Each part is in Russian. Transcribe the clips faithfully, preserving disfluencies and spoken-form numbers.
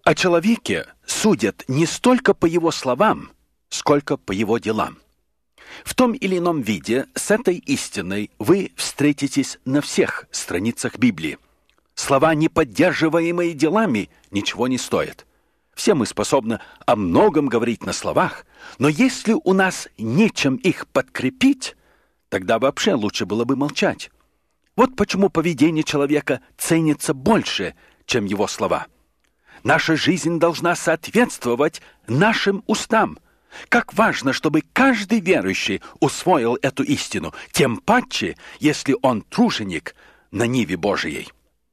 О человеке судят не столько по его словам, сколько по его делам. В том или ином виде с этой истиной вы встретитесь на всех страницах Библии. Слова, не поддерживаемые делами, ничего не стоят. Все мы способны о многом говорить на словах, но если у нас нечем их подкрепить, тогда вообще лучше было бы молчать. Вот почему поведение человека ценится больше, чем его слова. Наша жизнь должна соответствовать нашим устам. Как важно, чтобы каждый верующий усвоил эту истину, тем паче, если он труженик на ниве Божией.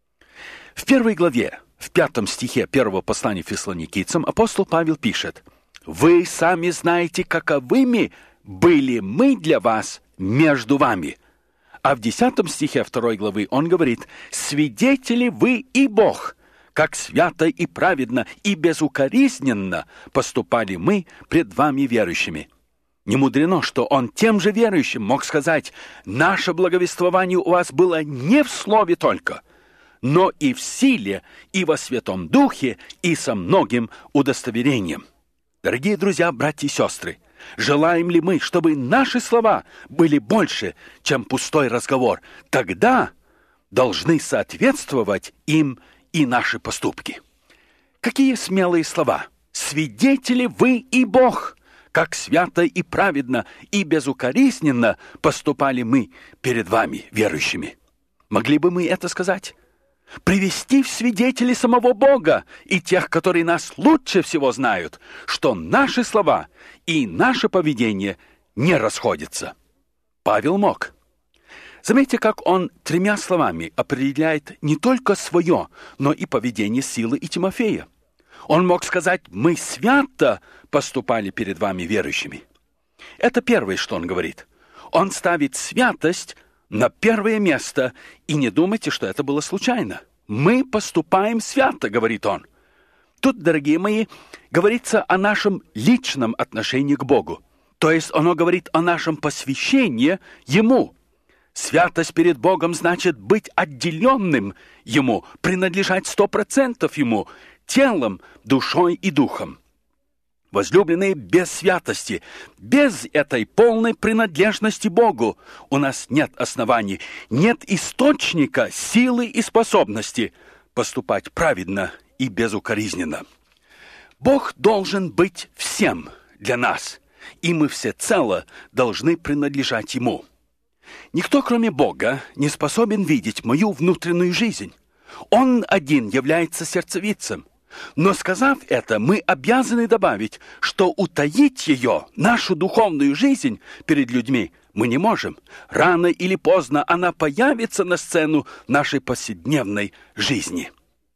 В первой главе, в пятом стихе первого послания Фессалоникийцам апостол Павел пишет: «Вы сами знаете, каковыми были мы для вас между вами». А в десятом стихе второй главы он говорит: «Свидетели вы и Бог, как свято и праведно и безукоризненно поступали мы пред вами верующими». Не мудрено, что он тем же верующим мог сказать: «Наше благовествование у вас было не в слове только, но и в силе, и во Святом Духе, и со многим удостоверением». Дорогие друзья, братья и сестры, желаем ли мы, чтобы наши слова были больше, чем пустой разговор? Тогда должны соответствовать им и наши поступки. Какие смелые слова! «Свидетели вы и Бог, как свято и праведно и безукоризненно поступали мы перед вами, верующими». Могли бы мы это сказать? Привести в свидетели самого Бога и тех, которые нас лучше всего знают, что наши слова и наше поведение не расходятся. Павел мог. Заметьте, как он тремя словами определяет не только свое, но и поведение Силы и Тимофея. Он мог сказать: «Мы свято поступали перед вами, верующими». Это первое, что он говорит. Он ставит святость на первое место, и не думайте, что это было случайно. «Мы поступаем свято», — говорит он. Тут, дорогие мои, говорится о нашем личном отношении к Богу. То есть оно говорит о нашем посвящении Ему. Святость перед Богом значит быть отделенным Ему, принадлежать сто процентов Ему, телом, душой и духом. Возлюбленные, без святости, без этой полной принадлежности Богу у нас нет оснований, нет источника силы и способности поступать праведно и безукоризненно. Бог должен быть всем для нас, и мы всецело должны принадлежать Ему. Никто, кроме Бога, не способен видеть мою внутреннюю жизнь. Он один является сердцевицем. Но, сказав это, мы обязаны добавить, что утаить ее, нашу духовную жизнь, перед людьми мы не можем. Рано или поздно она появится на сцену нашей повседневной жизни.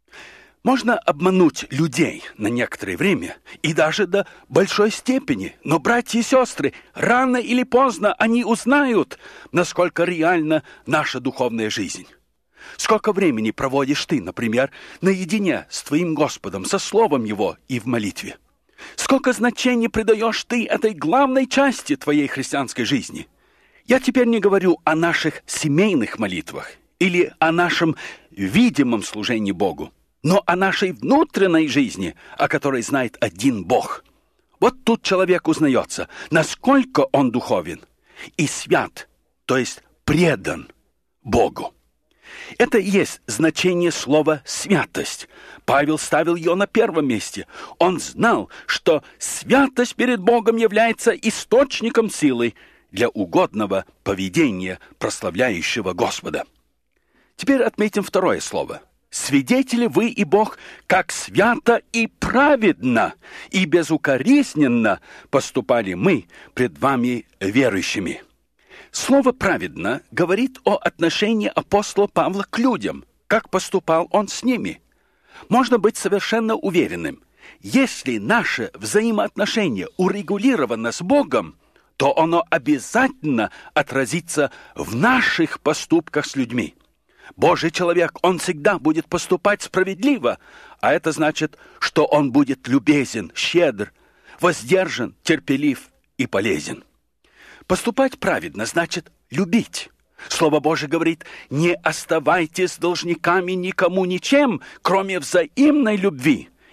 Можно обмануть людей на некоторое время и даже до большой степени, но, братья и сестры, рано или поздно они узнают, насколько реальна наша духовная жизнь. Сколько времени проводишь ты, например, наедине с твоим Господом, со Словом Его и в молитве? Сколько значения придаешь ты этой главной части твоей христианской жизни? Я теперь не говорю о наших семейных молитвах или о нашем видимом служении Богу, но о нашей внутренней жизни, о которой знает один Бог. Вот тут человек узнается, насколько он духовен и свят, то есть предан Богу. Это и есть значение слова «святость». Павел ставил ее на первом месте. Он знал, что святость перед Богом является источником силы для угодного поведения, прославляющего Господа. Теперь отметим второе слово. «Свидетели вы и Бог, как свято и праведно и безукоризненно поступали мы пред вами верующими». Слово «праведно» говорит о отношении апостола Павла к людям, как поступал он с ними. Можно быть совершенно уверенным, если наше взаимоотношение урегулировано с Богом, то оно обязательно отразится в наших поступках с людьми. Божий человек, он всегда будет поступать справедливо, а это значит, что он будет любезен, щедр, воздержан, терпелив и полезен. Поступать праведно значит любить. Слово Божие говорит: «Не оставайтесь должниками никому ничем, кроме взаимной любви,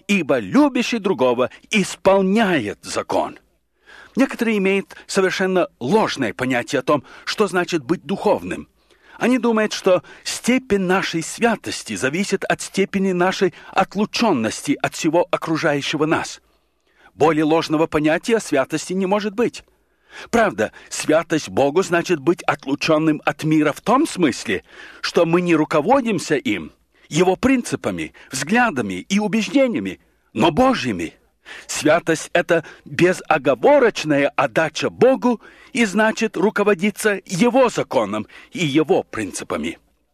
ибо любящий другого исполняет закон. Некоторые имеют совершенно ложное понятие о том, что значит быть духовным. Они думают, что степень нашей святости зависит от степени нашей отлученности от всего окружающего нас. Более ложного понятия о святости не может быть. Правда, святость Богу значит быть отлученным от мира в том смысле, что мы не руководимся им, его принципами, взглядами и убеждениями, но Божьими. Святость – это безоговорочная отдача Богу и значит руководиться Его законом и Его принципами.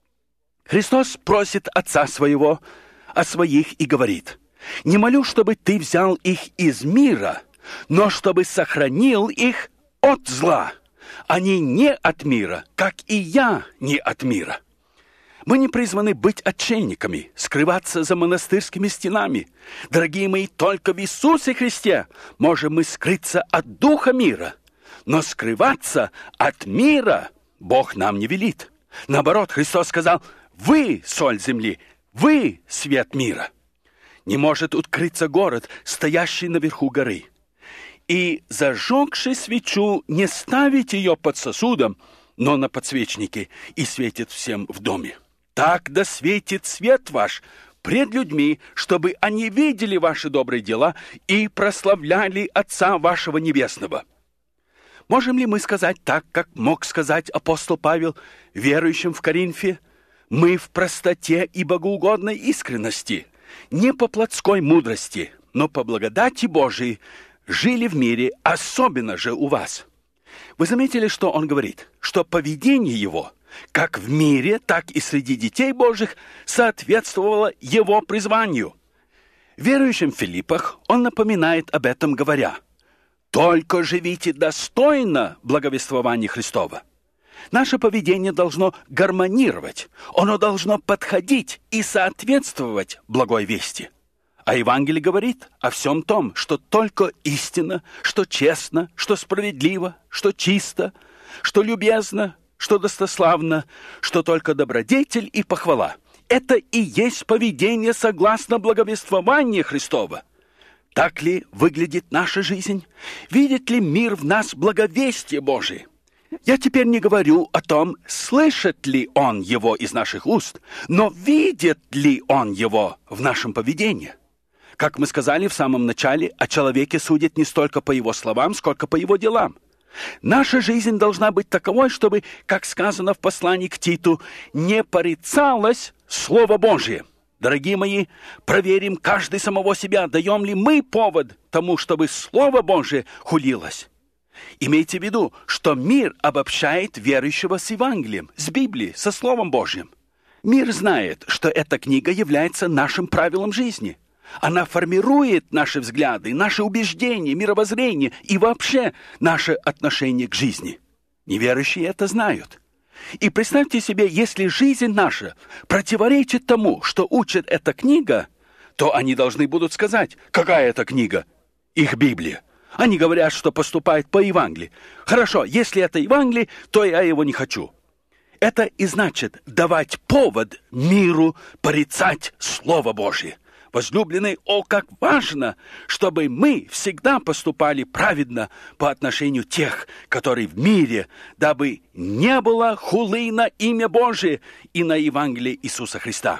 Христос просит Отца Своего о своих и говорит: «Не молю, чтобы Ты взял их из мира, но чтобы сохранил их от зла. Они не от мира, как и я не от мира». Мы не призваны быть отшельниками, скрываться за монастырскими стенами. Дорогие мои, только в Иисусе Христе можем мы скрыться от духа мира. Но скрываться от мира Бог нам не велит. Наоборот, Христос сказал: «Вы соль земли, вы свет мира». Не может укрыться город, стоящий наверху горы. И, зажегши свечу, не ставить ее под сосудом, но на подсвечнике, и светит всем в доме. Так да светит свет ваш пред людьми, чтобы они видели ваши добрые дела и прославляли Отца вашего Небесного. Можем ли мы сказать так, как мог сказать апостол Павел верующим в Коринфе? Мы в простоте и богоугодной искренности, не по плотской мудрости, но по благодати Божией жили в мире, особенно же у вас. Вы заметили, что он говорит? Что поведение его, как в мире, так и среди детей Божьих, соответствовало его призванию. Верующим в Филиппах он напоминает об этом, говоря: «Только живите достойно благовествования Христова». Наше поведение должно гармонировать, оно должно подходить и соответствовать благой вести. А Евангелие говорит о всем том, что только истина, что честно, что справедливо, что чисто, что любезно, что достославно, что только добродетель и похвала. Это и есть поведение согласно благовествованию Христова. Так ли выглядит наша жизнь? Видит ли мир в нас благовестие Божие? Я теперь не говорю о том, слышит ли он его из наших уст, но видит ли он его в нашем поведении. Как мы сказали в самом начале, о человеке судят не столько по его словам, сколько по его делам. Наша жизнь должна быть таковой, чтобы, как сказано в послании к Титу, не порицалось Слово Божие. Дорогие мои, проверим каждый самого себя, даем ли мы повод тому, чтобы Слово Божие хулилось. Имейте в виду, что мир обобщает верующего с Евангелием, с Библией, со Словом Божьим. Мир знает, что эта книга является нашим правилом жизни. Она формирует наши взгляды, наши убеждения, мировоззрение и вообще наше отношение к жизни. Неверующие это знают. И представьте себе, если жизнь наша противоречит тому, что учит эта книга, то они должны будут сказать: какая это книга? Их Библия. Они говорят, что поступают по Евангелию. Хорошо, если это Евангелие, то я его не хочу. Это и значит давать повод миру порицать Слово Божье. Возлюбленные, о, как важно, чтобы мы всегда поступали праведно по отношению тех, которые в мире, дабы не было хулы на имя Божие и на Евангелие Иисуса Христа.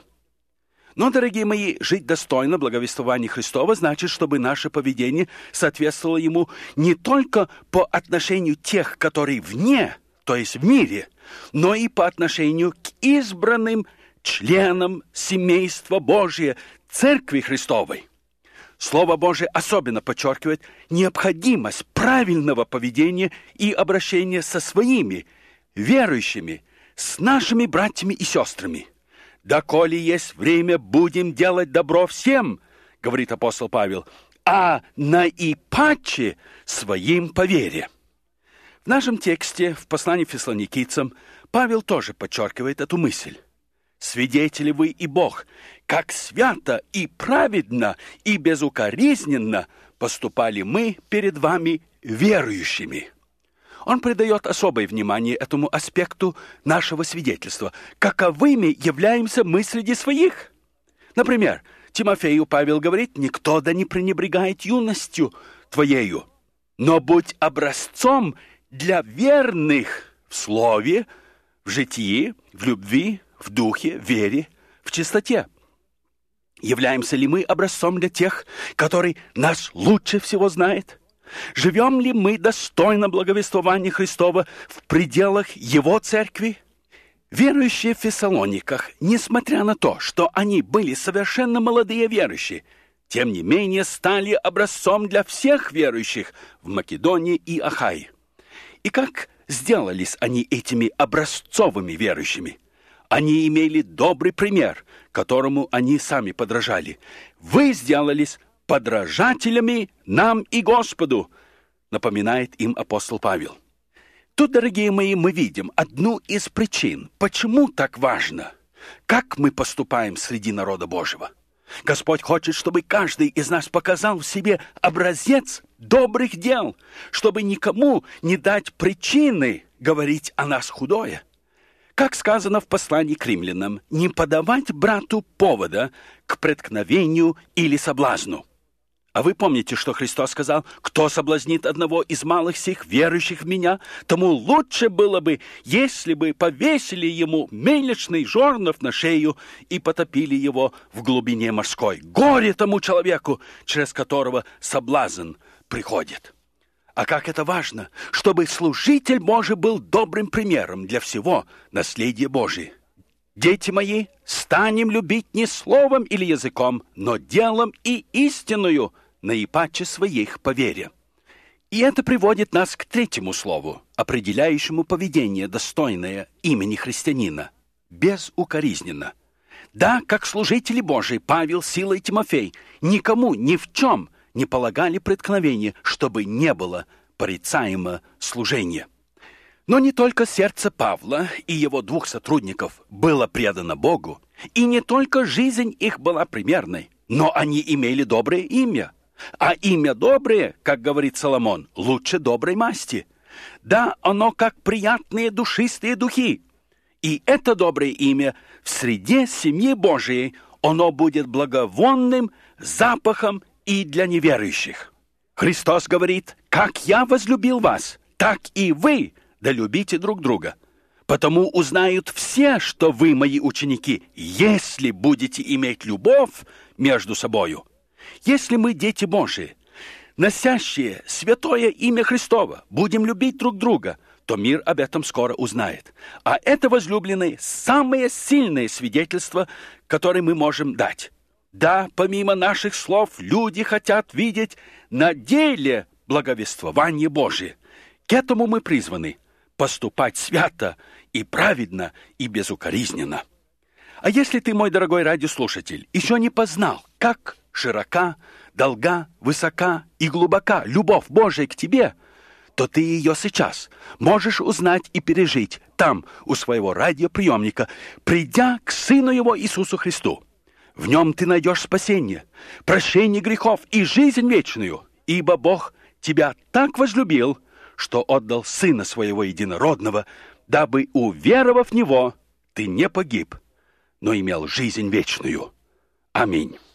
Но, дорогие мои, жить достойно благовествования Христова значит, чтобы наше поведение соответствовало Ему не только по отношению тех, которые вне, то есть в мире, но и по отношению к избранным членам семейства Божия, Церкви Христовой. Слово Божие особенно подчеркивает необходимость правильного поведения и обращения со своими верующими, с нашими братьями и сестрами. «Доколе есть время, будем делать добро всем», — говорит апостол Павел, «а наипаче своим по вере». В нашем тексте, в послании к Фессалоникийцам, Павел тоже подчеркивает эту мысль. «Свидетели вы и Бог, как свято и праведно и безукоризненно поступали мы перед вами верующими». Он придает особое внимание этому аспекту нашего свидетельства. Каковыми являемся мы среди своих? Например, Тимофею Павел говорит: «Никто да не пренебрегает юностью твоею, но будь образцом для верных в слове, в житии, в любви, в духе, в вере, в чистоте». Являемся ли мы образцом для тех, которые нас лучше всего знают? Живем ли мы достойно благовествования Христова в пределах Его церкви? Верующие в Фессалониках, несмотря на то, что они были совершенно молодые верующие, тем не менее стали образцом для всех верующих в Македонии и Ахае. И как сделались они этими образцовыми верующими? Они имели добрый пример, которому они сами подражали. «Вы сделались подражателями нам и Господу», напоминает им апостол Павел. Тут, дорогие мои, мы видим одну из причин, почему так важно, как мы поступаем среди народа Божьего. Господь хочет, чтобы каждый из нас показал в себе образец добрых дел, чтобы никому не дать причины говорить о нас худое. Как сказано в послании к римлянам, не подавать брату повода к преткновению или соблазну. А вы помните, что Христос сказал: «Кто соблазнит одного из малых сих, верующих в Меня, тому лучше было бы, если бы повесили ему мельничный жернов на шею и потопили его в глубине морской. Горе тому человеку, через которого соблазн приходит». А как это важно, чтобы служитель Божий был добрым примером для всего наследия Божия. Дети мои, станем любить не словом или языком, но делом и истинную, наипаче своих по вере. И это приводит нас к третьему слову, определяющему поведение, достойное имени христианина – безукоризненно. Да, как служители Божии Павел, Сила и Тимофей никому ни в чем не полагали преткновения, чтобы не было порицаемо служения. Но не только сердце Павла и его двух сотрудников было предано Богу, и не только жизнь их была примерной, но они имели доброе имя. А имя доброе, как говорит Соломон, лучше доброй масти. Да, оно как приятные душистые духи. И это доброе имя в среде семьи Божией, оно будет благовонным запахом и для неверующих. Христос говорит: «Как я возлюбил вас, так и вы да любите друг друга. Потому узнают все, что вы мои ученики, если будете иметь любовь между собою». Если мы дети Божии, носящие святое имя Христово, будем любить друг друга, то мир об этом скоро узнает. А это, возлюбленные, самое сильное свидетельство, которое мы можем дать. Да, помимо наших слов, люди хотят видеть на деле благовествование Божие. К этому мы призваны поступать свято и праведно и безукоризненно. А если ты, мой дорогой радиослушатель, еще не познал, как широка, долга, высока и глубока любовь Божия к тебе, то ты ее сейчас можешь узнать и пережить там, у своего радиоприемника, придя к Сыну Его Иисусу Христу. В Нем ты найдешь спасение, прощение грехов и жизнь вечную, ибо Бог тебя так возлюбил, что отдал Сына Своего Единородного, дабы, уверовав в Него, ты не погиб, но имел жизнь вечную. Аминь.